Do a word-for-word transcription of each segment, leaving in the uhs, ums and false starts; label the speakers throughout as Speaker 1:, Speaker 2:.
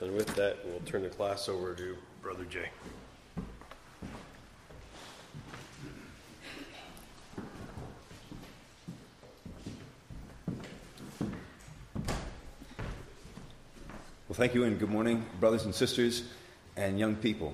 Speaker 1: And with that, we'll turn the class over to Brother Jay.
Speaker 2: Well, thank you and good morning, brothers and sisters and young people.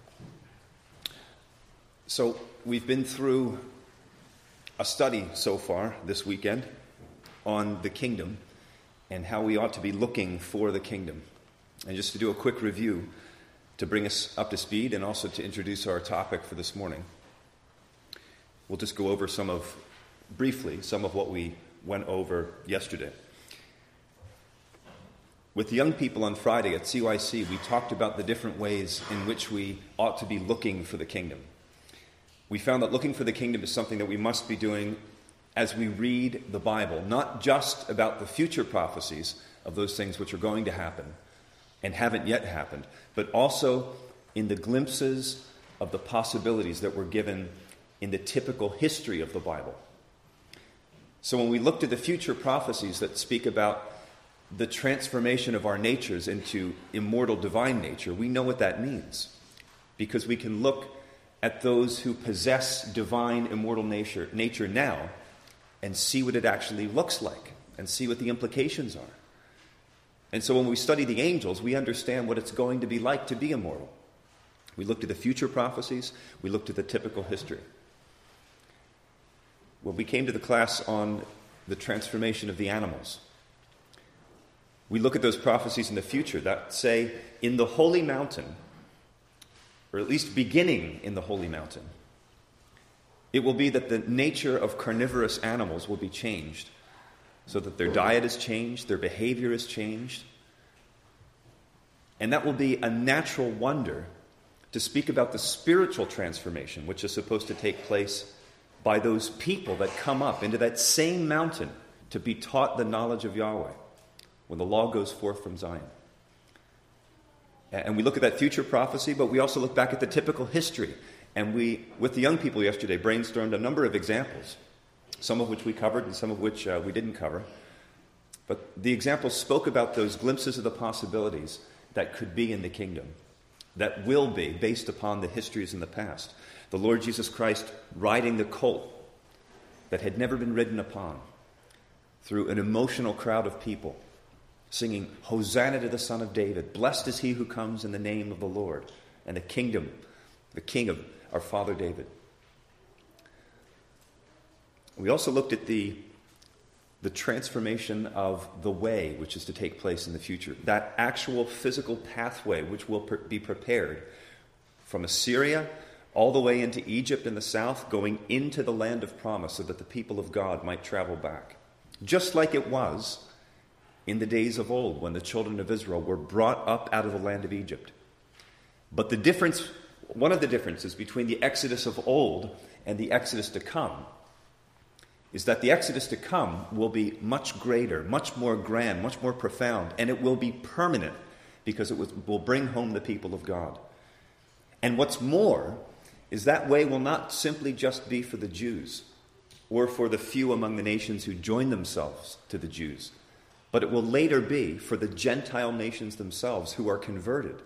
Speaker 2: So we've been through a study so far this weekend on the kingdom and how we ought to be looking for the kingdom. And just to do a quick review to bring us up to speed and also to introduce our topic for this morning, we'll just go over some of, briefly, some of what we went over yesterday. With the young people on Friday at C Y C, we talked about the different ways in which we ought to be looking for the kingdom. We found that looking for the kingdom is something that we must be doing as we read the Bible, not just about the future prophecies of those things which are going to happen and haven't yet happened, but also in the glimpses of the possibilities that were given in the typical history of the Bible. So when we looked at the future prophecies that speak about the transformation of our natures into immortal divine nature, we know what that means, because we can look at those who possess divine immortal nature, nature now and see what it actually looks like and see what the implications are. And so when we study the angels, we understand what it's going to be like to be immortal. We looked at the future prophecies. We looked at the typical history. When we came to the class on the transformation of the animals, we look at those prophecies in the future that say, in the holy mountain, or at least beginning in the holy mountain, it will be that the nature of carnivorous animals will be changed, so that their diet is changed, their behavior is changed. And that will be a natural wonder to speak about the spiritual transformation, which is supposed to take place by those people that come up into that same mountain to be taught the knowledge of Yahweh when the law goes forth from Zion. And we look at that future prophecy, but we also look back at the typical history. And we, with the young people yesterday, brainstormed a number of examples, some of which we covered and some of which uh, we didn't cover. But the examples spoke about those glimpses of the possibilities that could be in the kingdom, that will be based upon the histories in the past. The Lord Jesus Christ riding the colt that had never been ridden upon through an emotional crowd of people, singing, Hosanna to the Son of David, blessed is he who comes in the name of the Lord, and the kingdom, the king of our father David. We also looked at the, the transformation of the way which is to take place in the future, that actual physical pathway which will per- be prepared from Assyria all the way into Egypt in the south, going into the land of promise so that the people of God might travel back. Just like it was in the days of old when the children of Israel were brought up out of the land of Egypt. But the difference, one of the differences between the Exodus of old and the Exodus to come is that the Exodus to come will be much greater, much more grand, much more profound, and it will be permanent because it will bring home the people of God. And what's more is that way will not simply just be for the Jews or for the few among the nations who join themselves to the Jews, but it will later be for the Gentile nations themselves who are converted,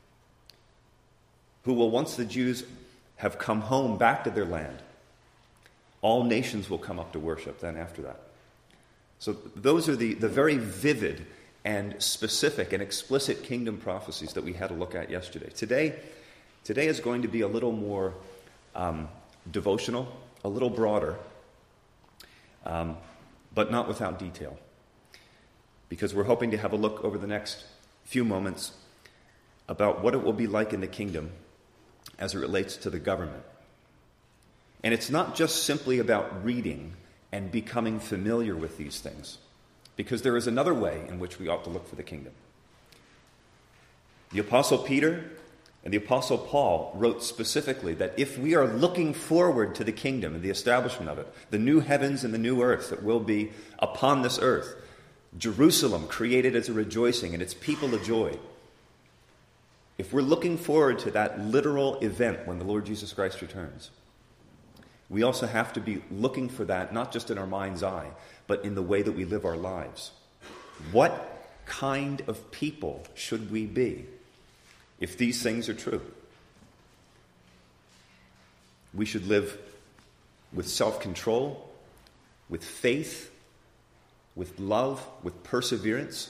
Speaker 2: who will, once the Jews have come home back to their land, all nations will come up to worship then after that. So those are the, the very vivid and specific and explicit kingdom prophecies that we had to look at yesterday. Today, today is going to be a little more um, devotional, a little broader, um, but not without detail. Because we're hoping to have a look over the next few moments about what it will be like in the kingdom as it relates to the government. And it's not just simply about reading and becoming familiar with these things, because there is another way in which we ought to look for the kingdom. The Apostle Peter and the Apostle Paul wrote specifically that if we are looking forward to the kingdom and the establishment of it, the new heavens and the new earth that will be upon this earth, Jerusalem created as a rejoicing and its people a joy. If we're looking forward to that literal event when the Lord Jesus Christ returns, we also have to be looking for that, not just in our mind's eye, but in the way that we live our lives. What kind of people should we be if these things are true? We should live with self-control, with faith, with love, with perseverance.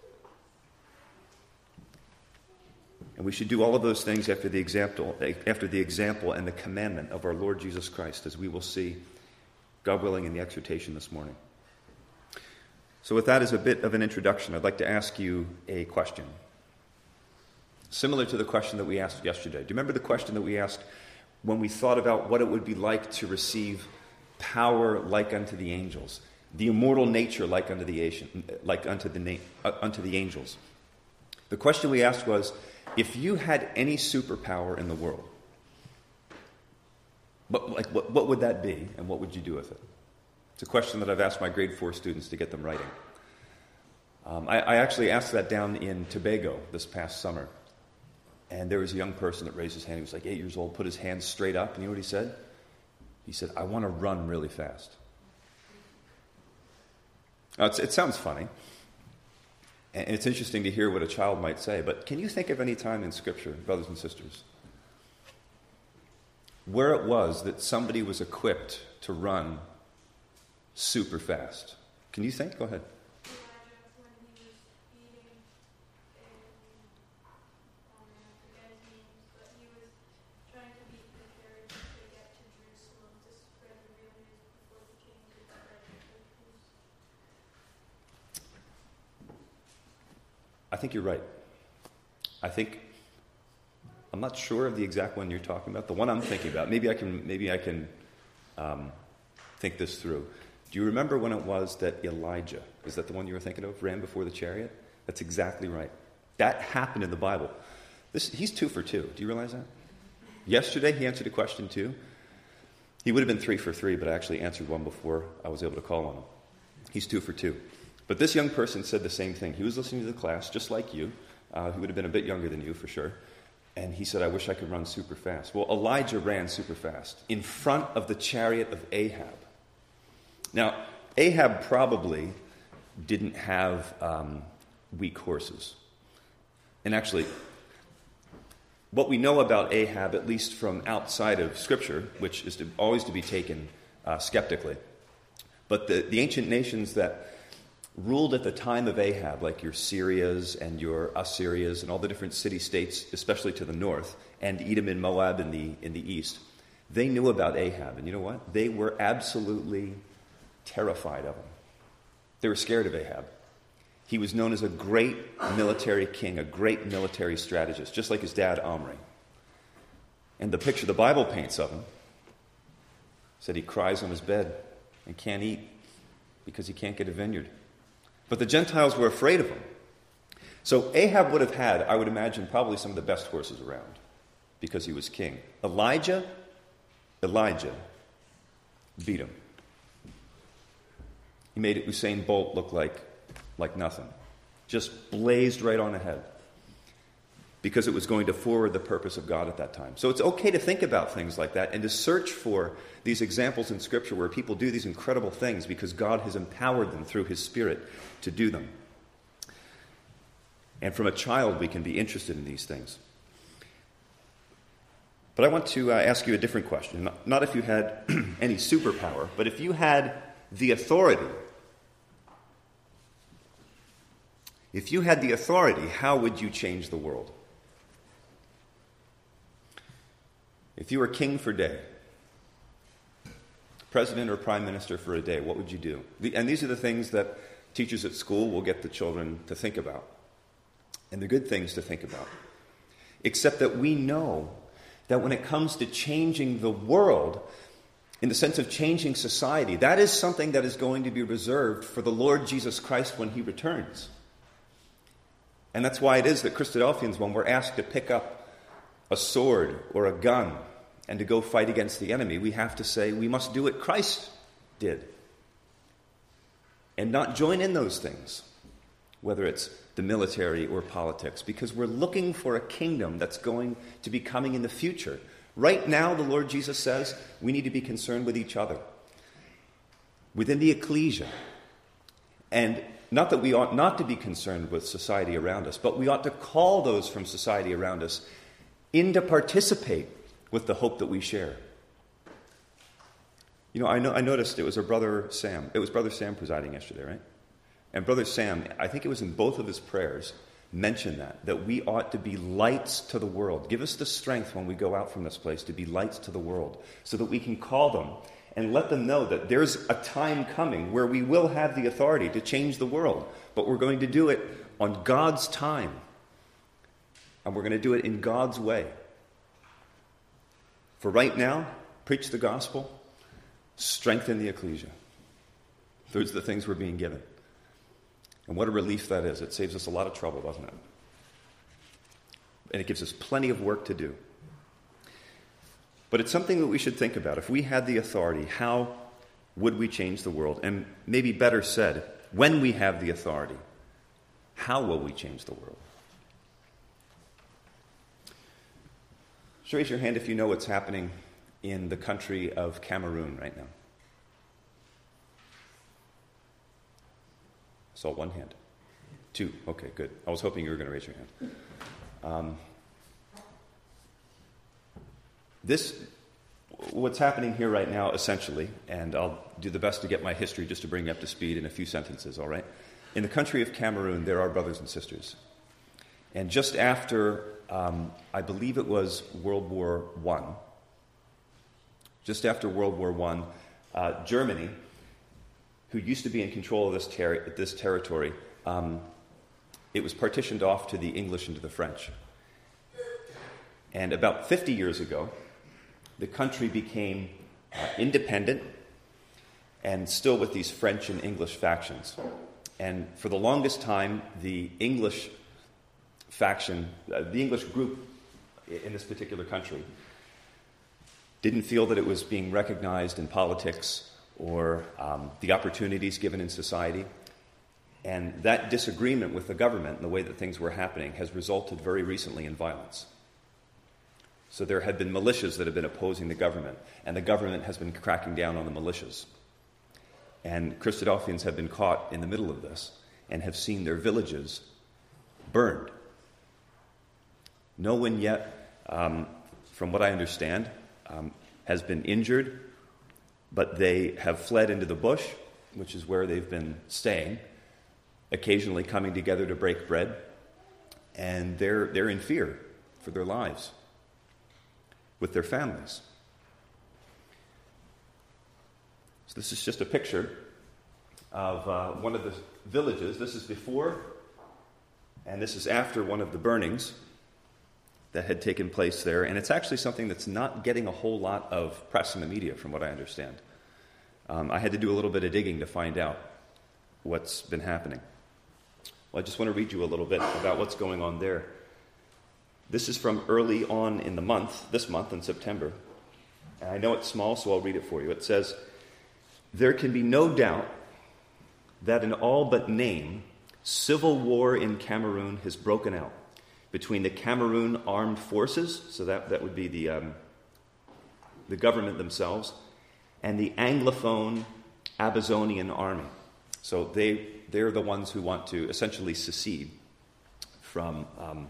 Speaker 2: And we should do all of those things after the example, after the example and the commandment of our Lord Jesus Christ, as we will see, God willing, in the exhortation this morning. So with that as a bit of an introduction, I'd like to ask you a question. Similar to the question that we asked yesterday. Do you remember the question that we asked when we thought about what it would be like to receive power like unto the angels, the immortal nature like unto the like unto the na- uh, unto the angels? The question we asked was, if you had any superpower in the world, what, like, what, what would that be, and what would you do with it? It's a question that I've asked my grade four students to get them writing. Um, I, I actually asked that down in Tobago this past summer. And there was a young person that raised his hand. He was like eight years old, put his hands straight up. And you know what he said? He said, I want to run really fast. Now, it's, it sounds funny. And it's interesting to hear what a child might say. But can you think of any time in Scripture, brothers and sisters, where it was that somebody was equipped to run super fast? Can you think? Go ahead. I think you're right. I think, I'm not sure of the exact one you're talking about. The one I'm thinking about, maybe I can, maybe I can um, think this through. Do you remember when it was that Elijah, is that the one you were thinking of, ran before the chariot? That's exactly right. That happened in the Bible. This, he's two for two. Do you realize that? Yesterday he answered a question too. He would have been three for three, but I actually answered one before I was able to call on him. He's two for two. But this young person said the same thing. He was listening to the class, just like you. Uh, he would have been a bit younger than you, for sure. And he said, I wish I could run super fast. Well, Elijah ran super fast in front of the chariot of Ahab. Now, Ahab probably didn't have um, weak horses. And actually, what we know about Ahab, at least from outside of Scripture, which is to, always to be taken uh, skeptically, but the, the ancient nations that ruled at the time of Ahab, like your Syrias and your Assyrias and all the different city-states, especially to the north, and Edom and Moab in the in the east, they knew about Ahab. And you know what? They were absolutely terrified of him. They were scared of Ahab. He was known as a great military king, a great military strategist, just like his dad, Omri. And the picture the Bible paints of him said he cries on his bed and can't eat because he can't get a vineyard. But the Gentiles were afraid of him. So Ahab would have had, I would imagine, probably some of the best horses around because he was king. Elijah, Elijah beat him. He made Usain Bolt look like, like nothing. Just blazed right on ahead because it was going to forward the purpose of God at that time. So it's okay to think about things like that and to search for these examples in Scripture where people do these incredible things because God has empowered them through His Spirit to do them. And from a child, we can be interested in these things. But I want to uh, ask you a different question. Not, not if you had any superpower, but if you had the authority. If you had the authority, how would you change the world? If you were king for a day, president or prime minister for a day, what would you do? The, and these are the things that teachers at school will get the children to think about. And they're good things to think about. Except that we know that when it comes to changing the world, in the sense of changing society, that is something that is going to be reserved for the Lord Jesus Christ when He returns. And that's why it is that Christadelphians, when we're asked to pick up a sword or a gun and to go fight against the enemy, we have to say we must do what Christ did and not join in those things, whether it's the military or politics, because we're looking for a kingdom that's going to be coming in the future. Right now, the Lord Jesus says we need to be concerned with each other within the ecclesia. And not that we ought not to be concerned with society around us, but we ought to call those from society around us in to participate with the hope that we share. You know, I, know, I noticed it was our brother Sam. It was Brother Sam presiding yesterday, right? And Brother Sam, I think it was in both of his prayers, mentioned that, that we ought to be lights to the world. Give us the strength when we go out from this place to be lights to the world so that we can call them and let them know that there's a time coming where we will have the authority to change the world, but we're going to do it on God's time, and we're going to do it in God's way. For right now, preach the gospel, strengthen the ecclesia. Those are the things we're being given. And what a relief that is. It saves us a lot of trouble, doesn't it? And it gives us plenty of work to do. But it's something that we should think about. If we had the authority, how would we change the world? And maybe better said, when we have the authority, how will we change the world? Just raise your hand if you know what's happening in the country of Cameroon right now. I saw one hand. Two. Okay, good. I was hoping you were going to raise your hand. Um, this, what's happening here right now, essentially, and I'll do the best to get my history just to bring you up to speed in a few sentences, all right? In the country of Cameroon, there are brothers and sisters. And just after, um, I believe it was World War One, just after World War One, uh, Germany, who used to be in control of this, ter- this territory, um, it was partitioned off to the English and to the French. And about fifty years ago, the country became uh, independent and still with these French and English factions. And for the longest time, the English faction, uh, the English group in this particular country, didn't feel that it was being recognized in politics or um, the opportunities given in society. And that disagreement with the government and the way that things were happening has resulted very recently in violence. So there have been militias that have been opposing the government, and the government has been cracking down on the militias. And Christadelphians have been caught in the middle of this and have seen their villages burned. No one yet, um, from what I understand, um, has been injured, but they have fled into the bush, which is where they've been staying, occasionally coming together to break bread, and they're they're in fear for their lives with their families. So this is just a picture of uh, one of the villages. This is before, and this is after one of the burnings that had taken place there. And it's actually something that's not getting a whole lot of press in the media, from what I understand. Um, I had to do a little bit of digging to find out what's been happening. Well, I just want to read you a little bit about what's going on there. This is from early on in the month, this month in September. And I know it's small, so I'll read it for you. It says, "There can be no doubt that in all but name, civil war in Cameroon has broken out between the Cameroon Armed Forces," so that, that would be the, um, the government themselves, "and the Anglophone Amazonian Army." So they, they're the ones who want to essentially secede from um,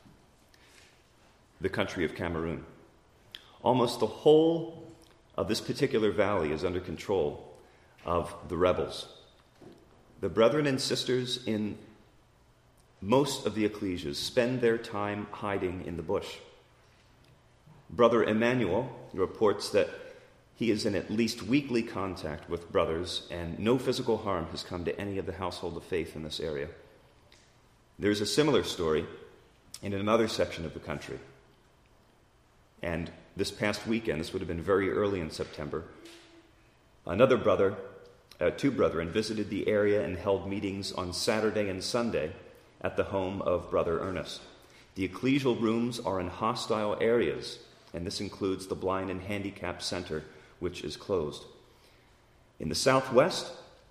Speaker 2: the country of Cameroon. Almost the whole of this particular valley is under control of the rebels. The brethren and sisters in most of the ecclesias spend their time hiding in the bush. Brother Emmanuel reports that he is in at least weekly contact with brothers, and no physical harm has come to any of the household of faith in this area. There's a similar story in another section of the country. And this past weekend, this would have been very early in September, another brother, uh, two brethren, visited the area and held meetings on Saturday and Sunday at the home of Brother Ernest. The ecclesial rooms are in hostile areas, and this includes the Blind and Handicapped Center, which is closed. In the southwest,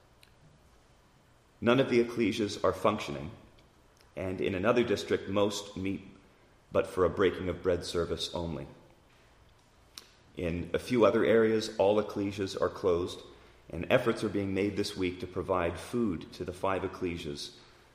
Speaker 2: none of the ecclesias are functioning, and in another district, most meet but for a breaking of bread service only. In a few other areas, all ecclesias are closed, And efforts are being made this week to provide food to the five ecclesias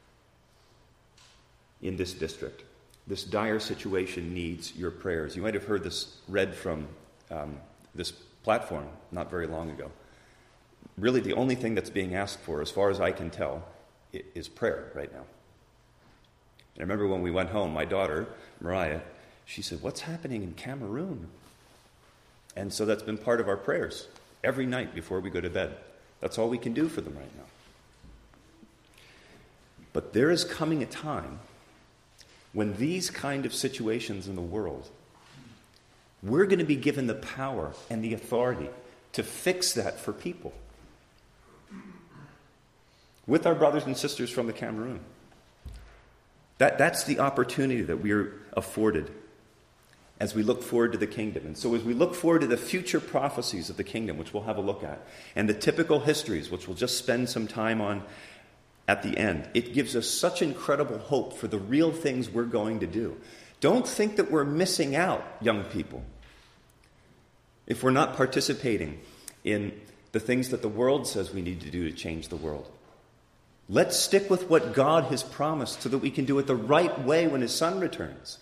Speaker 2: in this district. This dire situation needs your prayers. You might have heard this read from um, this platform not very long ago. Really, the only thing that's being asked for, as far as I can tell, is prayer right now. And I remember when we went home, my daughter, Mariah, she said, "What's happening in Cameroon?" And so that's been part of our prayers every night before we go to bed. That's all we can do for them right now. But there is coming a time when these kind of situations in the world, we're going to be given the power and the authority to fix that for people. With our brothers and sisters from the Cameroon. That, that's the opportunity that we're afforded as we look forward to the kingdom. And so as we look forward to the future prophecies of the kingdom, which we'll have a look at, and the typical histories, which we'll just spend some time on at the end, it gives us such incredible hope for the real things we're going to do. Don't think that we're missing out, young people, if we're not participating in the things that the world says we need to do to change the world. Let's stick with what God has promised so that we can do it the right way when His Son returns.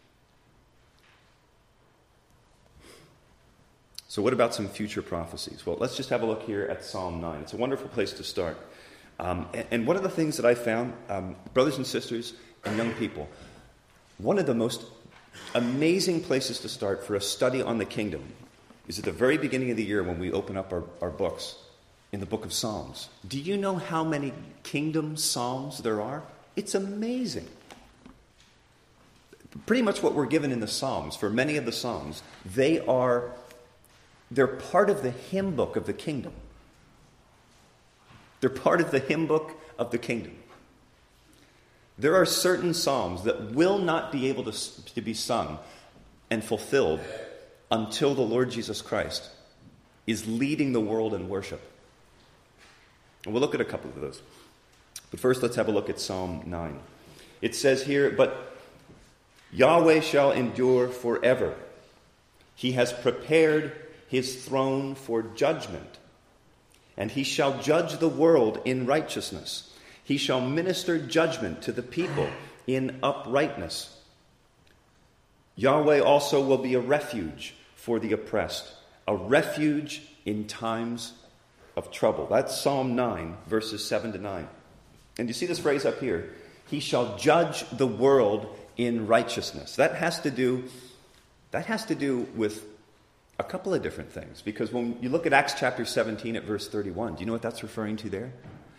Speaker 2: So what about some future prophecies? Well, let's just have a look here at Psalm nine. It's a wonderful place to start. Um, and, and one of the things that I found, um, brothers and sisters and young people, one of the most amazing places to start for a study on the kingdom is at the very beginning of the year when we open up our, our books in the book of Psalms. Do you know how many kingdom psalms there are? It's amazing. Pretty much what we're given in the Psalms, for many of the Psalms, they are, they're part of the hymn book of the kingdom. They're part of the hymn book of the kingdom. There are certain psalms that will not be able to, to be sung and fulfilled until the Lord Jesus Christ is leading the world in worship. And we'll look at a couple of those. But first, let's have a look at Psalm nine. It says here, "But Yahweh shall endure forever. He has prepared His throne for judgment. And He shall judge the world in righteousness. He shall minister judgment to the people in uprightness. Yahweh also will be a refuge for the oppressed, a refuge in times of trouble." That's Psalm nine, verses seven to nine. And you see this phrase up here, "He shall judge the world in righteousness." That has to do, that has to do with a couple of different things. Because when you look at Acts chapter seventeen at verse thirty-one, do you know what that's referring to there?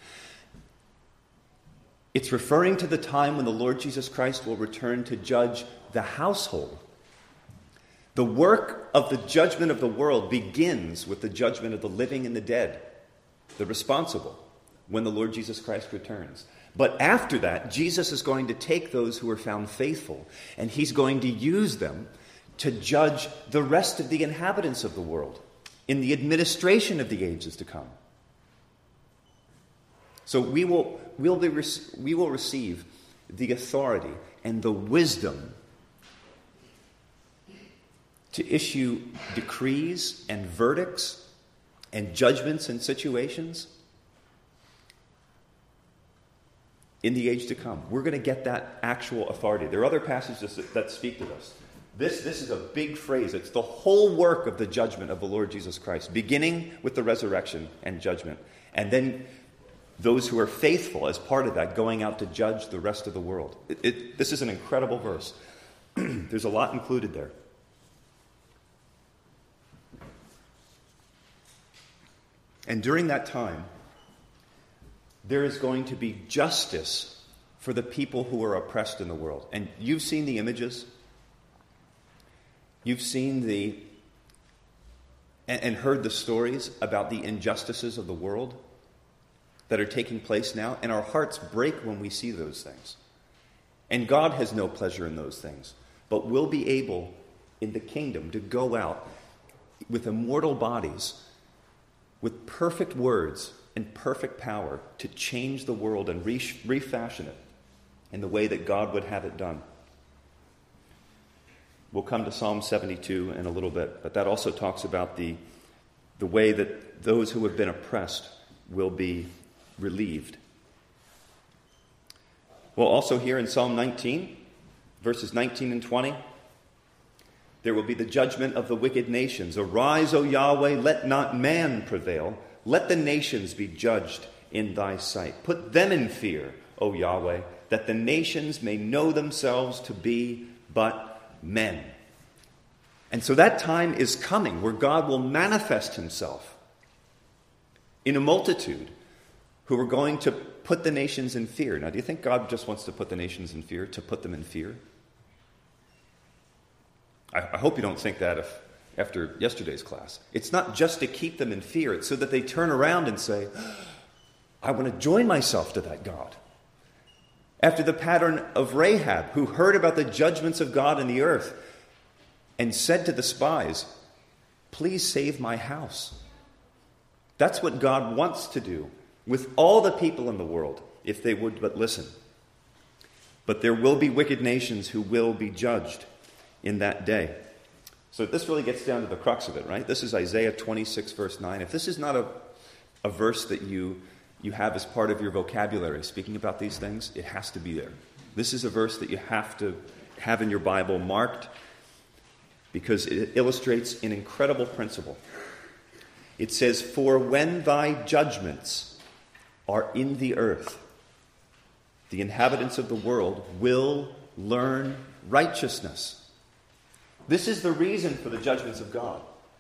Speaker 2: It's referring to the time when the Lord Jesus Christ will return to judge the household. The work of the judgment of the world begins with the judgment of the living and the dead, the responsible, when the Lord Jesus Christ returns. But after that, Jesus is going to take those who are found faithful, and He's going to use them to judge the rest of the inhabitants of the world in the administration of the ages to come. So we will, we'll be, we will receive the authority and the wisdom to issue decrees and verdicts and judgments in situations in the age to come. We're going to get that actual authority. There are other passages that, that speak to this. This, this is a big phrase. It's the whole work of the judgment of the Lord Jesus Christ, beginning with the resurrection and judgment. And then those who are faithful as part of that going out to judge the rest of the world. It, it, this is an incredible verse. There's a lot included there. And during that time, there is going to be justice for the people who are oppressed in the world. And you've seen the images. You've seen the and, and heard the stories about the injustices of the world that are taking place now. And our hearts break when we see those things. And God has no pleasure in those things. But we'll be able, in the kingdom, to go out with immortal bodies, with perfect words and perfect power to change the world and re- refashion it in the way that God would have it done. We'll come to Psalm seventy-two in a little bit, but that also talks about the the way that those who have been oppressed will be relieved. Well, also here in Psalm nineteen, verses nineteen and twenty, there will be the judgment of the wicked nations. Arise, O Yahweh, let not man prevail. Let the nations be judged in thy sight. Put them in fear, O Yahweh, that the nations may know themselves to be but men. And so that time is coming where God will manifest himself in a multitude who are going to put the nations in fear. Now, do you think God just wants to put the nations in fear, to put them in fear? I, I hope you don't think that if, after yesterday's class. It's not just to keep them in fear. It's so that they turn around and say, I want to join myself to that God. After the pattern of Rahab, who heard about the judgments of God in the earth and said to the spies, please save my house. That's what God wants to do with all the people in the world, if they would but listen. But there will be wicked nations who will be judged in that day. So this really gets down to the crux of it, right? This is Isaiah twenty-six, verse nine. If this is not a, a verse that you, you have as part of your vocabulary, speaking about these things, it has to be there. This is a verse that you have to have in your Bible marked because it illustrates an incredible principle. It says, for when thy judgments are in the earth, the inhabitants of the world will learn righteousness. This is the reason for the judgments of God.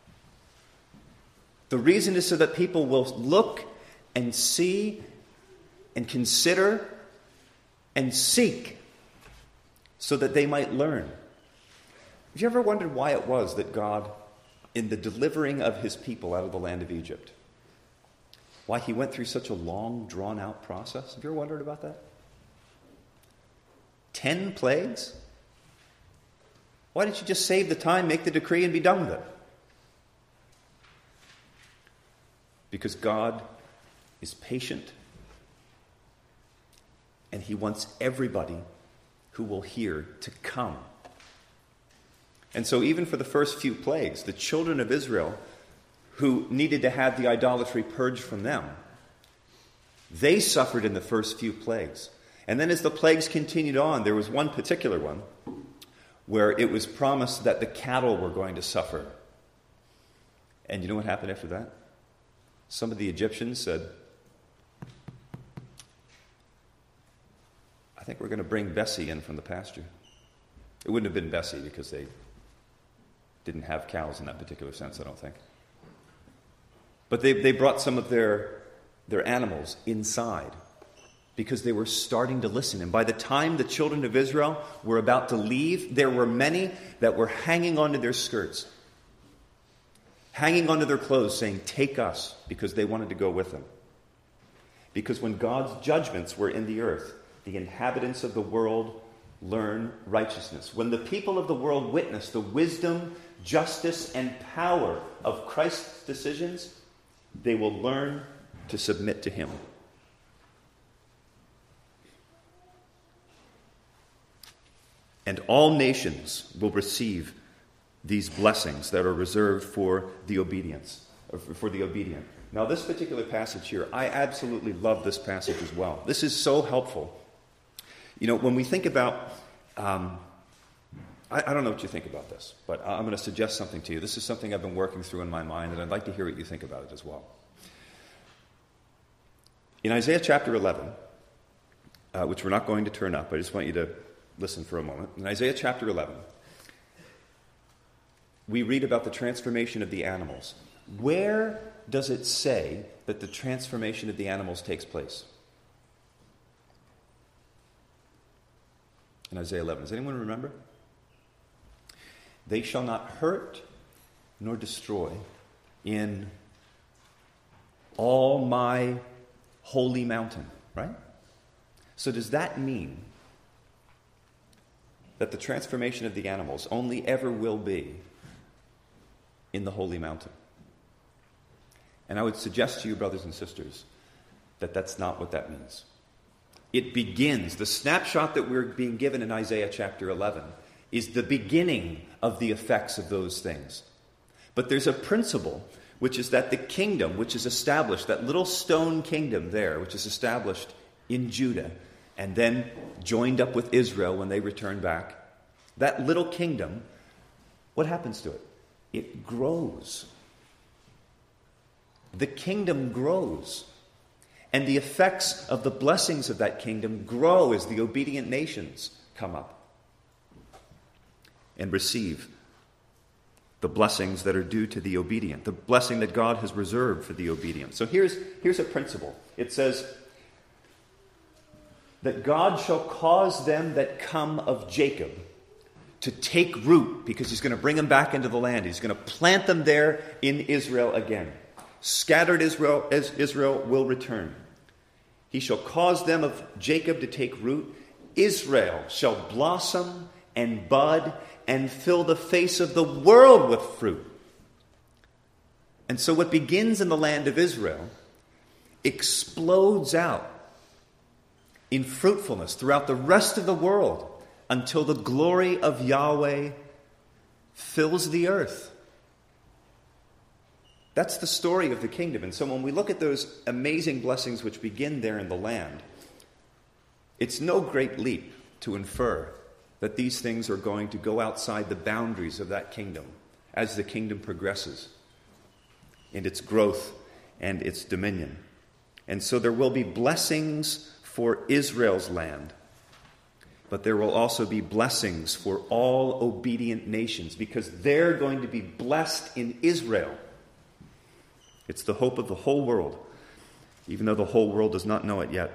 Speaker 2: The reason is so that people will look and see and consider and seek so that they might learn. Have you ever wondered why it was that God, in the delivering of his people out of the land of Egypt, why he went through such a long, drawn-out process? Have you ever wondered about that? Ten plagues? Why didn't you just save the time, make the decree, and be done with it? Because God is patient, and he wants everybody who will hear to come. And so even for the first few plagues, the children of Israel who needed to have the idolatry purged from them, they suffered in the first few plagues. And then as the plagues continued on, there was one particular one where it was promised that the cattle were going to suffer. And you know what happened after that? Some of the Egyptians said, I think we're going to bring Bessie in from the pasture. It wouldn't have been Bessie because they didn't have cows in that particular sense, I don't think. But they, they brought some of their, their animals inside because they were starting to listen. And by the time the children of Israel were about to leave, there were many that were hanging onto their skirts, hanging onto their clothes, saying, take us, because they wanted to go with them. Because when God's judgments were in the earth, the inhabitants of the world learn righteousness. When the people of the world witness the wisdom, justice, and power of Christ's decisions, they will learn to submit to him. And all nations will receive these blessings that are reserved for the obedience, for the obedient. Now, this particular passage here, I absolutely love this passage as well. This is so helpful. You know, when we think about, um, I, I don't know what you think about this, but I'm going to suggest something to you. This is something I've been working through in my mind, and I'd like to hear what you think about it as well. In Isaiah chapter eleven, uh, which we're not going to turn up, I just want you to listen for a moment. In Isaiah chapter eleven, we read about the transformation of the animals. Where does it say that the transformation of the animals takes place? In Isaiah eleven. Does anyone remember? They shall not hurt nor destroy in all my holy mountain, right? So does that mean that the transformation of the animals only ever will be in the holy mountain? And I would suggest to you, brothers and sisters, that that's not what that means. It begins, the snapshot that we're being given in Isaiah chapter eleven is the beginning of the effects of those things. But there's a principle which is that the kingdom which is established, that little stone kingdom there, which is established in Judah, and then joined up with Israel when they return back, that little kingdom, what happens to it? It grows. The kingdom grows. And the effects of the blessings of that kingdom grow as the obedient nations come up and receive the blessings that are due to the obedient, the blessing that God has reserved for the obedient. So here's, here's a principle. It says that God shall cause them that come of Jacob to take root, because he's going to bring them back into the land. He's going to plant them there in Israel again. Scattered Israel, as Israel will return. He shall cause them of Jacob to take root. Israel shall blossom and bud and fill the face of the world with fruit. And so what begins in the land of Israel explodes out in fruitfulness throughout the rest of the world until the glory of Yahweh fills the earth. That's the story of the kingdom. And so when we look at those amazing blessings which begin there in the land, it's no great leap to infer that these things are going to go outside the boundaries of that kingdom as the kingdom progresses in its growth and its dominion. And so there will be blessings for Israel's land, but there will also be blessings for all obedient nations, because they're going to be blessed in Israel. It's the hope of the whole world, even though the whole world does not know it yet.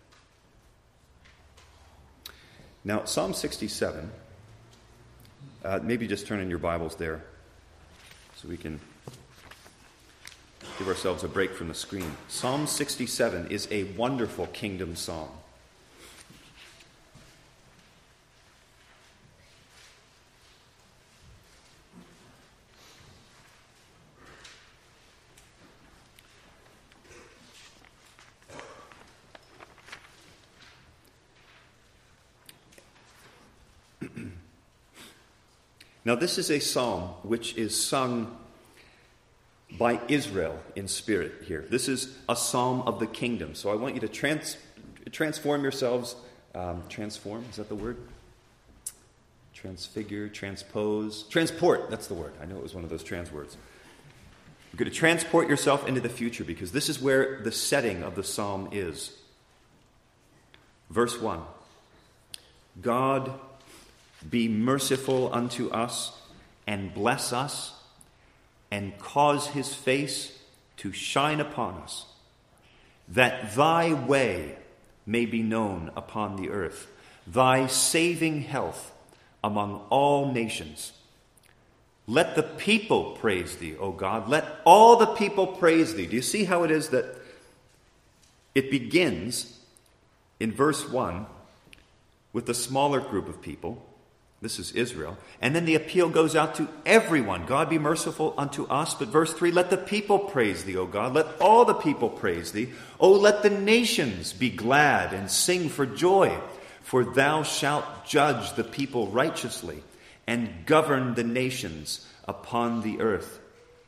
Speaker 2: Now, Psalm sixty-seven, uh, maybe just turn in your Bibles there so we can give ourselves a break from the screen. Psalm sixty-seven is a wonderful kingdom psalm. Now, this is a psalm which is sung by Israel in spirit here. This is a psalm of the kingdom. So I want you to trans- transform yourselves. Um, transform, is that the word? Transfigure, transpose. Transport, that's the word. I know it was one of those trans words. You're going to transport yourself into the future, because this is where the setting of the psalm is. Verse one. God, be merciful unto us, and bless us, and cause his face to shine upon us, that thy way may be known upon the earth, thy saving health among all nations. Let the people praise thee, O God. Let all the people praise thee. Do you see how it is that it begins in verse one with a smaller group of people? This is Israel. And then the appeal goes out to everyone. God, be merciful unto us. But verse three, let the people praise thee, O God. Let all the people praise thee. O let the nations be glad and sing for joy. For thou shalt judge the people righteously and govern the nations upon the earth.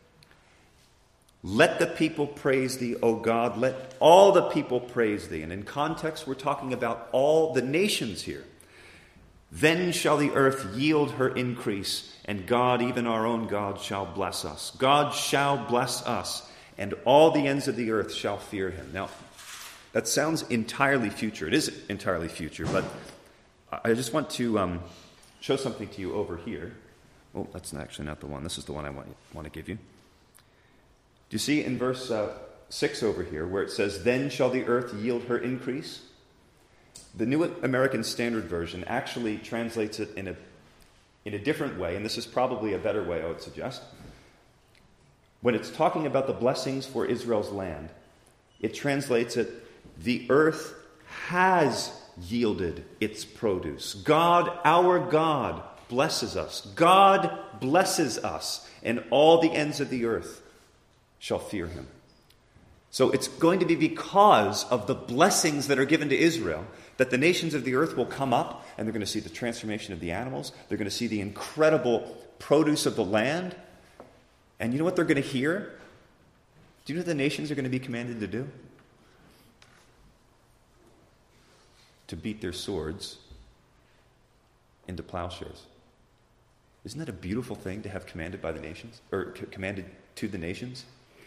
Speaker 2: Let the people praise thee, O God. Let all the people praise thee. And in context, we're talking about all the nations here. Then shall the earth yield her increase, and God, even our own God, shall bless us. God shall bless us, and all the ends of the earth shall fear him. Now, that sounds entirely future. It is entirely future, but I just want to um, show something to you over here. Oh, that's actually not the one. This is the one I want, want to give you. Do you see in verse uh, six over here, where it says, then shall the earth yield her increase? The New American Standard Version actually translates it in a, in a different way, and this is probably a better way, I would suggest. When it's talking about the blessings for Israel's land, it translates it, the earth has yielded its produce. God, our God, blesses us. God blesses us, and all the ends of the earth shall fear him. So it's going to be because of the blessings that are given to Israel that the nations of the earth will come up, and they're going to see the transformation of the animals. They're going to see the incredible produce of the land. And you know what they're going to hear? Do you know what the nations are going to be commanded to do? To beat their swords into plowshares. Isn't that a beautiful thing to have commanded by the nations, or c- commanded to the nations?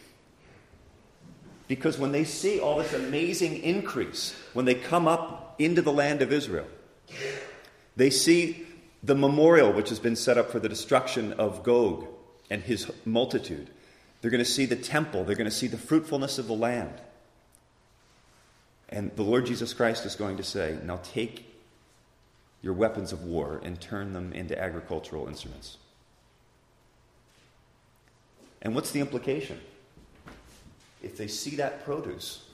Speaker 2: Because when they see all this amazing increase, when they come up into the land of Israel, they see the memorial which has been set up for the destruction of Gog and his multitude. They're going to see the temple. They're going to see the fruitfulness of the land. And the Lord Jesus Christ is going to say, now take your weapons of war and turn them into agricultural instruments. And what's the implication? If they see that produce,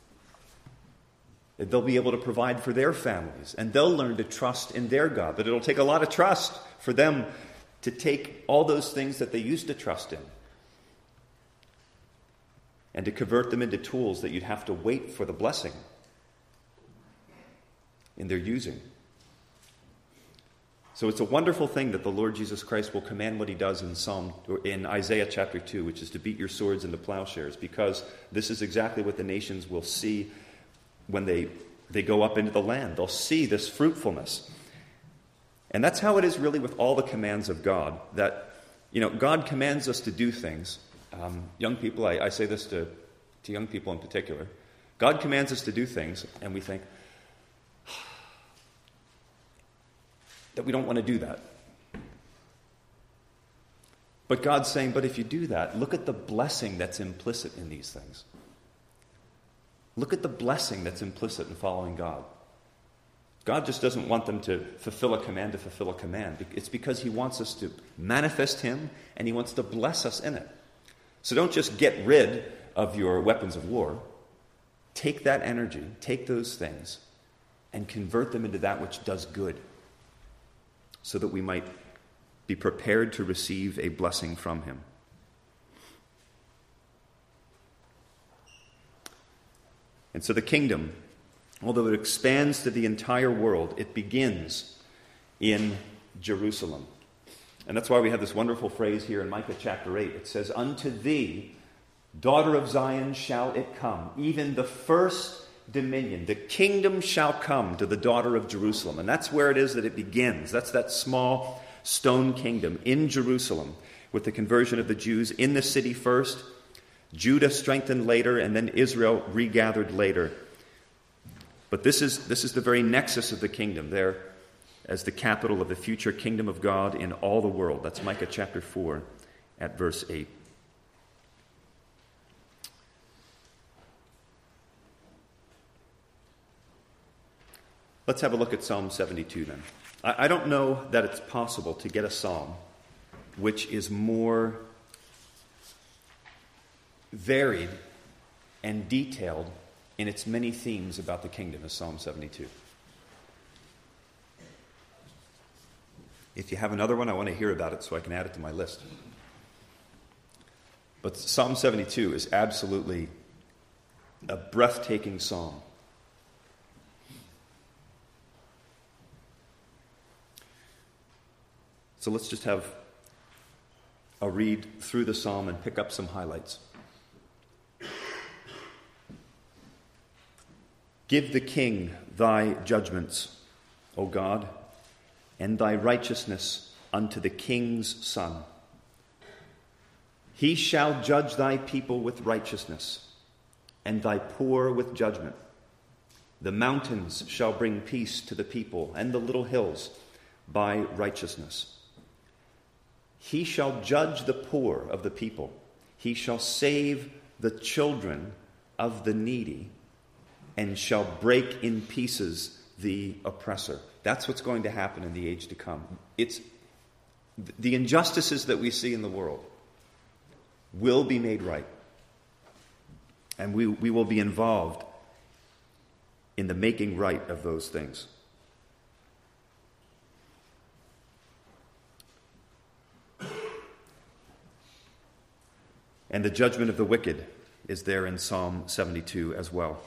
Speaker 2: that they'll be able to provide for their families, and they'll learn to trust in their God. But it'll take a lot of trust for them to take all those things that they used to trust in and to convert them into tools that you'd have to wait for the blessing in their using. So it's a wonderful thing that the Lord Jesus Christ will command what he does in Psalm or in Isaiah chapter two, which is to beat your swords into plowshares, because this is exactly what the nations will see when they, they go up into the land. They'll see this fruitfulness. And that's how it is really with all the commands of God, that, you know, God commands us to do things. Um, young people, I, I say this to, to young people in particular. God commands us to do things, and we think that we don't want to do that. But God's saying, but if you do that, look at the blessing that's implicit in these things. Look at the blessing that's implicit in following God. God just doesn't want them to fulfill a command to fulfill a command. It's because he wants us to manifest him, and he wants to bless us in it. So don't just get rid of your weapons of war. Take that energy, take those things, and convert them into that which does good, so that we might be prepared to receive a blessing from him. And so the kingdom, although it expands to the entire world, it begins in Jerusalem. And that's why we have this wonderful phrase here in Micah chapter eight. It says, unto thee, daughter of Zion, shall it come, even the first dominion. The kingdom shall come to the daughter of Jerusalem. And that's where it is that it begins. That's that small stone kingdom in Jerusalem, with the conversion of the Jews in the city first, Judah strengthened later, and then Israel regathered later. But this is, this is the very nexus of the kingdom there as the capital of the future kingdom of God in all the world. That's Micah chapter four at verse eight. Let's have a look at Psalm seventy-two then. I, I don't know that it's possible to get a psalm which is more varied and detailed in its many themes about the kingdom as Psalm seventy-two. If you have another one, I want to hear about it so I can add it to my list. But Psalm seventy-two is absolutely a breathtaking psalm. So let's just have a read through the psalm and pick up some highlights. Give the king thy judgments, O God, and thy righteousness unto the king's son. He shall judge thy people with righteousness, and thy poor with judgment. The mountains shall bring peace to the people, and the little hills by righteousness. He shall judge the poor of the people. He shall save the children of the needy, and shall break in pieces the oppressor. That's what's going to happen in the age to come. It's the injustices that we see in the world will be made right. And we, we will be involved in the making right of those things. And the judgment of the wicked is there in Psalm seventy-two as well.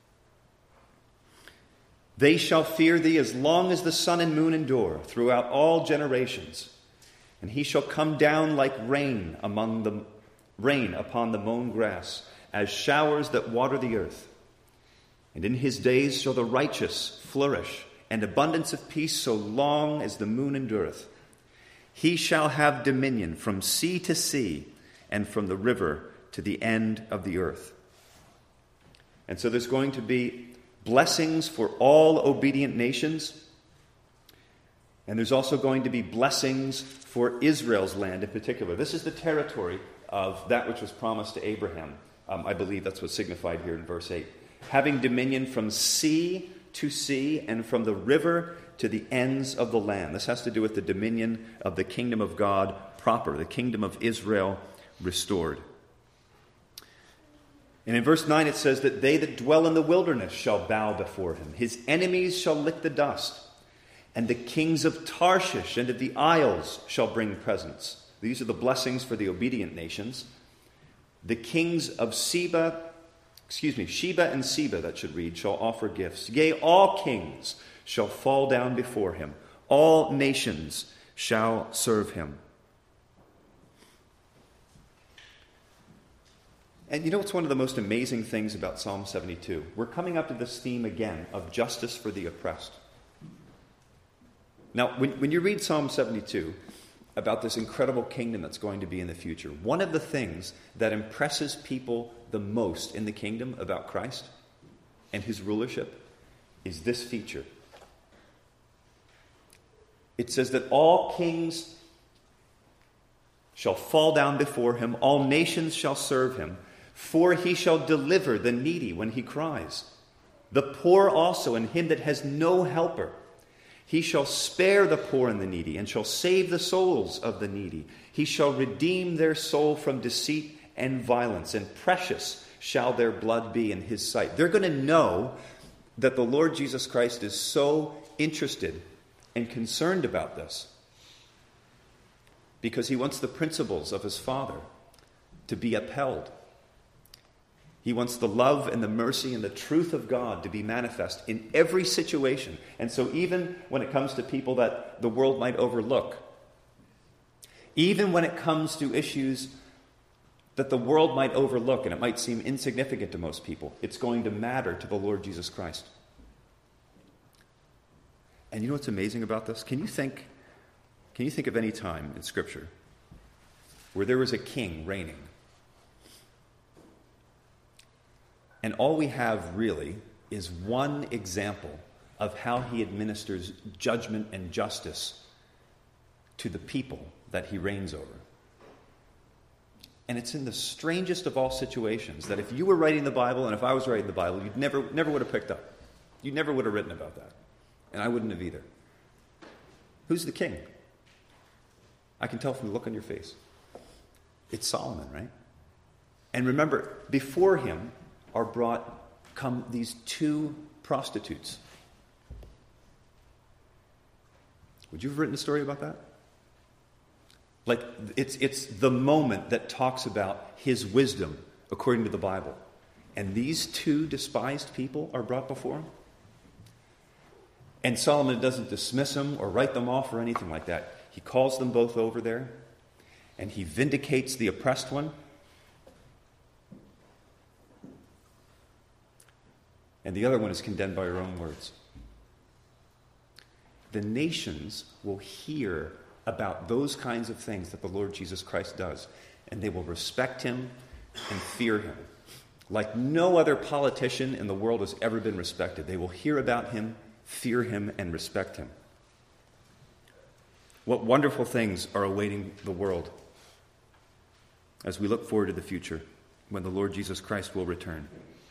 Speaker 2: They shall fear thee as long as the sun and moon endure, throughout all generations. And he shall come down like rain among the rain upon the mown grass, as showers that water the earth. And in his days shall the righteous flourish, and abundance of peace so long as the moon endureth. He shall have dominion from sea to sea, and from the river to the end of the earth. And so there's going to be blessings for all obedient nations. And there's also going to be blessings for Israel's land in particular. This is the territory of that which was promised to Abraham. Um, I believe that's what's signified here in verse eight. Having dominion from sea to sea and from the river to the ends of the land. This has to do with the dominion of the kingdom of God proper, the kingdom of Israel restored. And in verse nine it says that they that dwell in the wilderness shall bow before him. His enemies shall lick the dust. And the kings of Tarshish and of the isles shall bring presents. These are the blessings for the obedient nations. The kings of Seba, excuse me, Sheba and Seba, that should read, shall offer gifts. Yea, all kings shall fall down before him. All nations shall serve him. And you know what's one of the most amazing things about Psalm seventy-two? We're coming up to this theme again of justice for the oppressed. Now, when, when you read Psalm seventy-two about this incredible kingdom that's going to be in the future, one of the things that impresses people the most in the kingdom about Christ and his rulership is this feature. It says that all kings shall fall down before him, all nations shall serve him, for he shall deliver the needy when he cries, the poor also, and him that has no helper. He shall spare the poor and the needy, and shall save the souls of the needy. He shall redeem their soul from deceit and violence, and precious shall their blood be in his sight. They're going to know that the Lord Jesus Christ is so interested and concerned about this, because he wants the principles of his Father to be upheld. He wants the love and the mercy and the truth of God to be manifest in every situation. And so even when it comes to people that the world might overlook, even when it comes to issues that the world might overlook and it might seem insignificant to most people, it's going to matter to the Lord Jesus Christ. And you know what's amazing about this? Can you think, can you think of any time in Scripture where there was a king reigning? And all we have really is one example of how he administers judgment and justice to the people that he reigns over. And it's in the strangest of all situations that if you were writing the Bible and if I was writing the Bible, you'd never, never would have picked up. You never would have written about that. And I wouldn't have either. Who's the king? I can tell from the look on your face. It's Solomon, right? And remember, before him are brought, come these two prostitutes. Would you have written a story about that? Like, it's it's the moment that talks about his wisdom according to the Bible. And these two despised people are brought before him. And Solomon doesn't dismiss them or write them off or anything like that. He calls them both over there, and he vindicates the oppressed one. And the other one is condemned by her own words. The nations will hear about those kinds of things that the Lord Jesus Christ does, and they will respect him and fear him. Like no other politician in the world has ever been respected. They will hear about him, fear him, and respect him. What wonderful things are awaiting the world as we look forward to the future when the Lord Jesus Christ will return.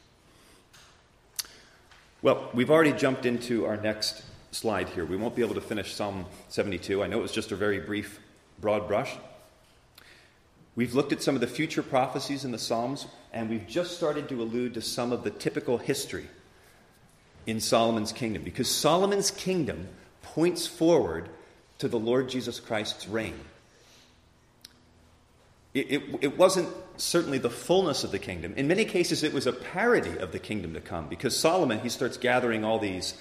Speaker 2: Well, we've already jumped into our next slide here. We won't be able to finish Psalm seventy-two. I know it was just a very brief, broad brush. We've looked at some of the future prophecies in the Psalms, and we've just started to allude to some of the typical history in Solomon's kingdom, because Solomon's kingdom points forward to the Lord Jesus Christ's reign. It, it, it wasn't certainly the fullness of the kingdom. In many cases, it was a parody of the kingdom to come, because Solomon, he starts gathering all these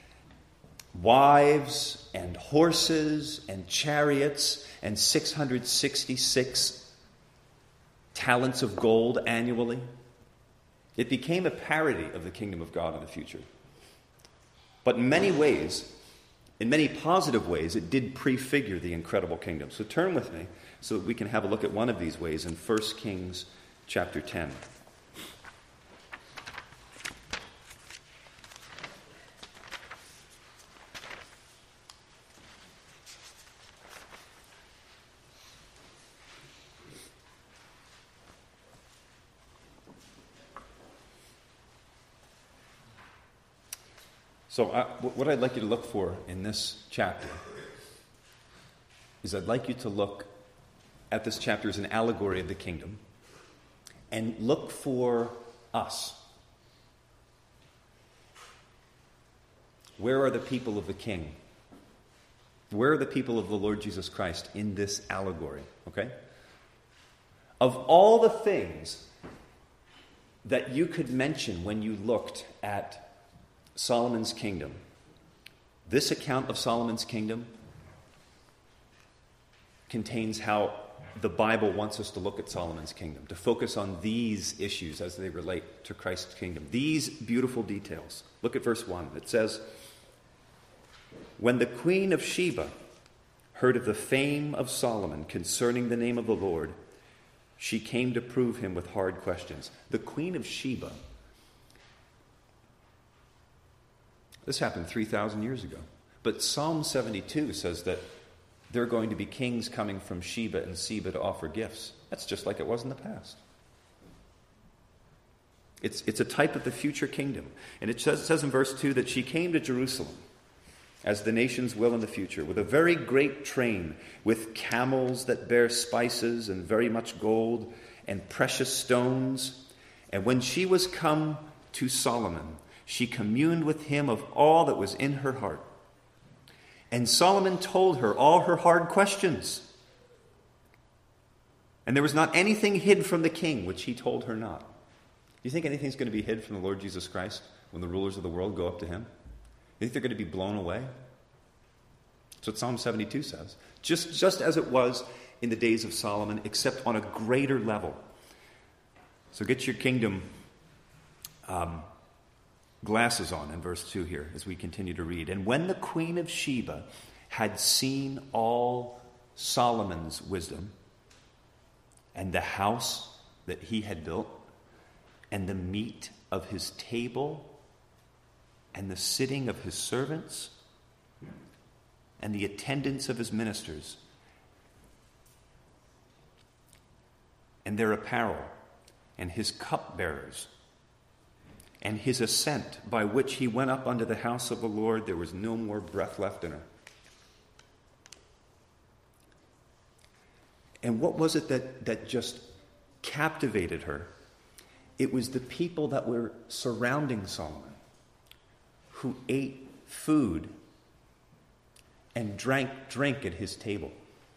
Speaker 2: wives and horses and chariots and six hundred sixty-six talents of gold annually. It became a parody of the kingdom of God in the future. But in many ways, in many positive ways, it did prefigure the incredible kingdom. So turn with me so that we can have a look at one of these ways in First Kings chapter ten. So uh, what I'd like you to look for in this chapter is I'd like you to look at this chapter as an allegory of the kingdom and look for us. Where are the people of the king? Where are the people of the Lord Jesus Christ in this allegory? Okay? Of all the things that you could mention when you looked at Solomon's kingdom, this account of Solomon's kingdom contains how the Bible wants us to look at Solomon's kingdom, to focus on these issues as they relate to Christ's kingdom. These beautiful details. Look at verse one. It says, "When the queen of Sheba heard of the fame of Solomon concerning the name of the Lord, she came to prove him with hard questions." The queen of Sheba. This happened three thousand years ago. But Psalm seventy-two says that there are going to be kings coming from Sheba and Seba to offer gifts. That's just like it was in the past. It's, it's a type of the future kingdom. And it says, it says in verse two that she came to Jerusalem, as the nations will in the future, with a very great train, with camels that bear spices and very much gold and precious stones. And when she was come to Solomon, she communed with him of all that was in her heart. And Solomon told her all her hard questions. And there was not anything hid from the king which he told her not. Do you think anything's going to be hid from the Lord Jesus Christ when the rulers of the world go up to him? You think they're going to be blown away? That's what Psalm seventy-two says. Just, just as it was in the days of Solomon, except on a greater level. So get your kingdom um, glasses on in verse two here as we continue to read. "And when the queen of Sheba had seen all Solomon's wisdom and the house that he had built and the meat of his table and the sitting of his servants and the attendance of his ministers and their apparel and his cupbearers and his ascent by which he went up unto the house of the Lord, there was no more breath left in her." And what was it that, that just captivated her? It was the people that were surrounding Solomon, who ate food and drank drink at his table.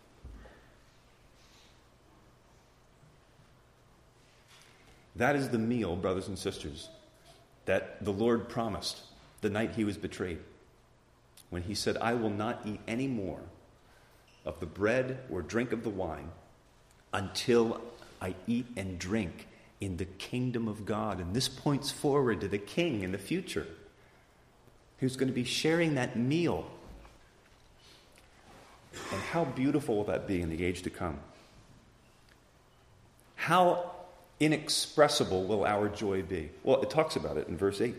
Speaker 2: That is the meal, brothers and sisters, that the Lord promised the night he was betrayed, when he said, "I will not eat any more of the bread or drink of the wine until I eat and drink in the kingdom of God." And this points forward to the king in the future, who's going to be sharing that meal. And how beautiful will that be in the age to come? How inexpressible will our joy be? Well, it talks about it in verse eight.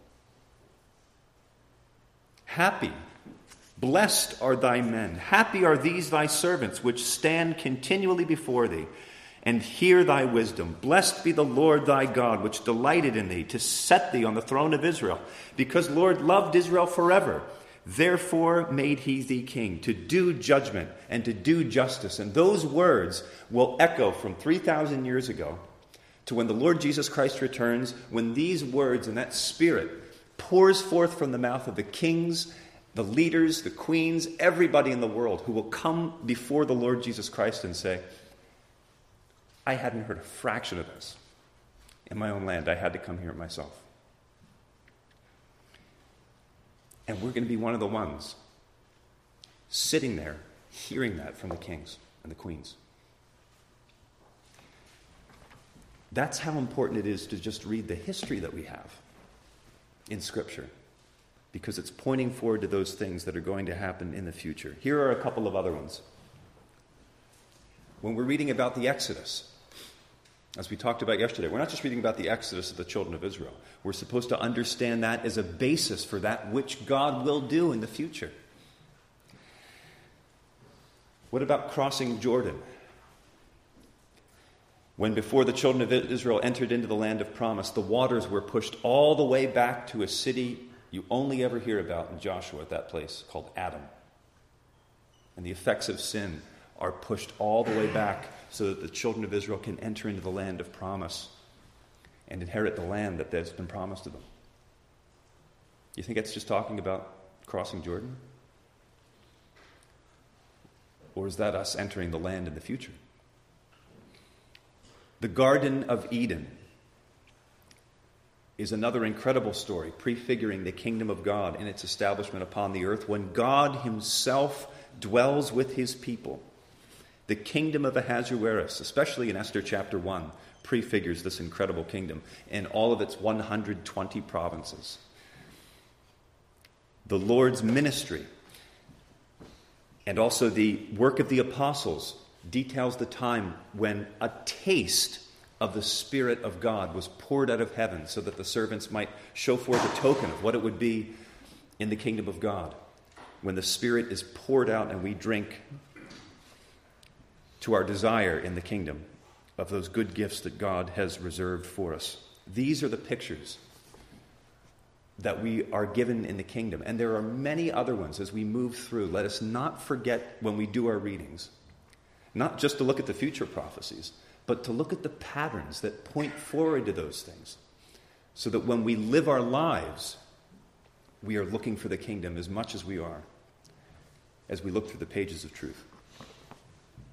Speaker 2: "Happy, blessed are thy men. Happy are these thy servants, which stand continually before thee, and hear thy wisdom. Blessed be the Lord thy God, which delighted in thee, to set thee on the throne of Israel. Because Lord loved Israel forever, therefore made he thee king, to do judgment and to do justice." And those words will echo from three thousand years ago to when the Lord Jesus Christ returns, when these words and that spirit pours forth from the mouth of the kings, the leaders, the queens, everybody in the world who will come before the Lord Jesus Christ and say, "I hadn't heard a fraction of this in my own land. I had to come hear it myself." And we're going to be one of the ones sitting there hearing that from the kings and the queens. That's how important it is to just read the history that we have in Scripture, because it's pointing forward to those things that are going to happen in the future. Here are a couple of other ones. When we're reading about the Exodus, as we talked about yesterday, we're not just reading about the Exodus of the children of Israel. We're supposed to understand that as a basis for that which God will do in the future. What about crossing Jordan? When before the children of Israel entered into the land of promise, the waters were pushed all the way back to a city you only ever hear about in Joshua at that place, called Adam. And the effects of sin are pushed all the way back so that the children of Israel can enter into the land of promise and inherit the land that has been promised to them. You think it's just talking about crossing Jordan? Or is that us entering the land in the future? The Garden of Eden is another incredible story prefiguring the kingdom of God and its establishment upon the earth when God himself dwells with his people. The kingdom of Ahasuerus, especially in Esther chapter one, prefigures this incredible kingdom and all of its one hundred twenty provinces. The Lord's ministry and also the work of the apostles details the time when a taste of the Spirit of God was poured out of heaven so that the servants might show forth a token of what it would be in the kingdom of God, when the Spirit is poured out and we drink to our desire in the kingdom of those good gifts that God has reserved for us. These are the pictures that we are given in the kingdom. And there are many other ones as we move through. Let us not forget when we do our readings, not just to look at the future prophecies, but to look at the patterns that point forward to those things, so that when we live our lives, we are looking for the kingdom as much as we are as we look through the pages of truth.